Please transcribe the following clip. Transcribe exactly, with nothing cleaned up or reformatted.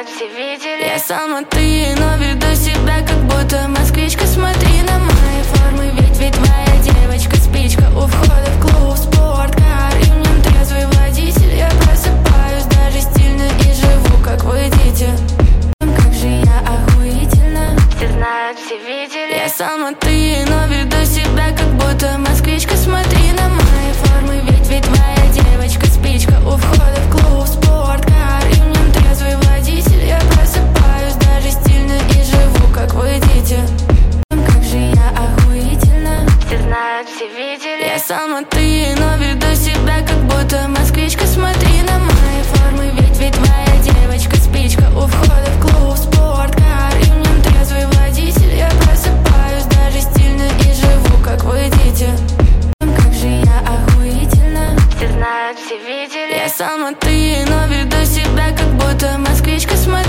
знают, все видели. Я сама ты, но веду себя, как будто москвичка. Смотри на мои формы, ведь ведь твоя девочка спичка у входа в клуб, спорткар. И мне трезвый водитель, я просыпаюсь даже стильно и живу, как вы, дети. Как же я охуительно. Все знают, все видели. Я сама ты, но веду себя, как будто москвичка. Смотри на мои формы, ведь ведь твоя девочка спичка у входа в клуб, спорткар. И мне трезвый водитель, я просыпаюсь даже стильно и живу, как вы, дети. Как же я охуительно. Все знают, все видели. Я сама ты, но веду себя, как будто москвичка. Смотри на мои формы, ведь ведь твоя девочка спичка у входа в клуб, спорткар. И мне трезвый водитель, я просыпаюсь даже стильно и живу, как вы, дети. Как же я охуительно. Все знают, все видели. Я сама ты, но веду себя, как будто москвичка. Смотри